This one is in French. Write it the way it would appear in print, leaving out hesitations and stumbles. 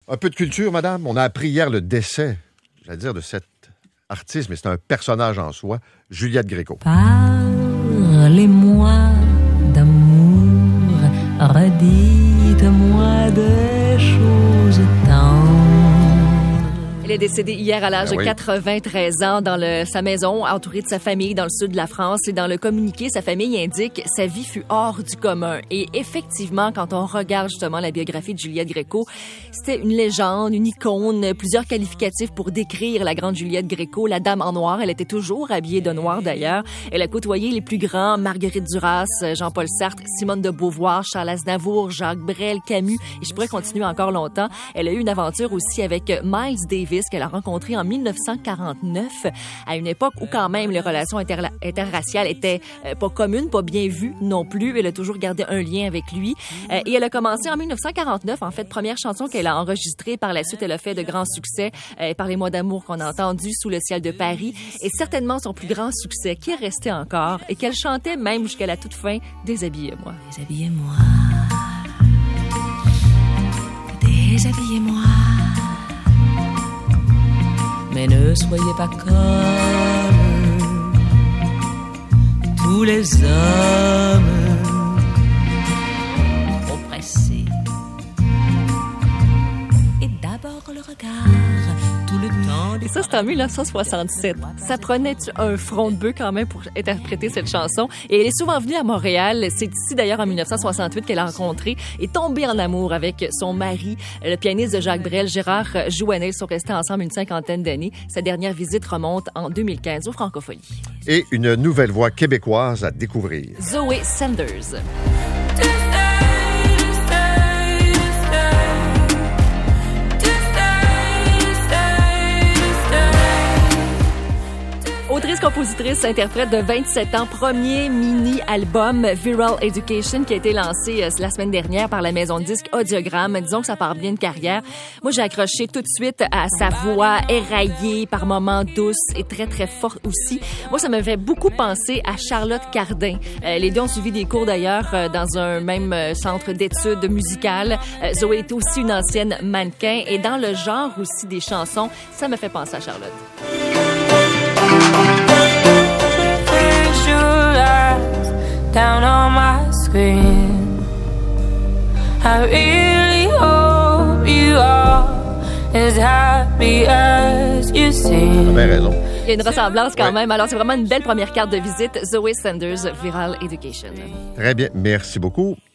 Un peu de culture, madame. On a appris hier le décès, j'allais dire, de cette artiste, mais c'est un personnage en soi, Juliette Gréco. Parlez-moi d'amour, redites-moi des choses tendres. Elle est décédée hier à l'âge de 93 ans dans sa maison, entourée de sa famille dans le sud de la France. Et dans le communiqué, sa famille indique « Sa vie fut hors du commun ». Et effectivement, quand on regarde justement la biographie de Juliette Gréco, c'était une légende, une icône, plusieurs qualificatifs pour décrire la grande Juliette Gréco, la dame en noir. Elle était toujours habillée de noir d'ailleurs. Elle a côtoyé les plus grands, Marguerite Duras, Jean-Paul Sartre, Simone de Beauvoir, Charles Aznavour, Jacques Brel, Camus. Et je pourrais continuer encore longtemps. Elle a eu une aventure aussi avec Miles Davis, qu'elle a rencontré en 1949, à une époque où quand même les relations interraciales étaient pas communes, pas bien vues non plus. Elle a toujours gardé un lien avec lui. Et elle a commencé en 1949, en fait, première chanson qu'elle a enregistrée. Par la suite, elle a fait de grands succès. Parlez-moi d'amour qu'on a entendu, Sous le ciel de Paris. Et certainement son plus grand succès, qui est resté encore, et qu'elle chantait même jusqu'à la toute fin, Déshabillez-moi. Déshabillez-moi. Déshabillez-moi. Mais ne soyez pas comme tous les hommes trop pressés. Et d'abord le regard, tout le temps. Et ça, c'était en 1967. Ça prenait un front de bœuf quand même pour interpréter cette chanson. Et elle est souvent venue à Montréal. C'est ici d'ailleurs en 1968 qu'elle a rencontré et tombé en amour avec son mari, le pianiste de Jacques Brel, Gérard Jouannet. Ils sont restés ensemble une cinquantaine d'années. Sa dernière visite remonte en 2015 aux Francopholies. Et une nouvelle voix québécoise à découvrir. Zoé Sanders. Autrice, compositrice, interprète de 27 ans, premier mini-album Viral Education qui a été lancé la semaine dernière par la maison de disques Audiogramme. Disons que ça part bien de carrière. Moi, j'ai accroché tout de suite à sa voix éraillée, par moments douce et très, très forte aussi. Moi, ça me fait beaucoup penser à Charlotte Cardin. Les deux ont suivi des cours d'ailleurs dans un même centre d'études musicales. Zoé est aussi une ancienne mannequin et dans le genre aussi des chansons, ça me fait penser à Charlotte. Down on my screen, I really hope you are as happy as you seem. T'as bien raison. Il y a une ressemblance quand même. Alors, c'est vraiment une belle première carte de visite. Zoé Sanders, Viral Education. Très bien. Merci beaucoup.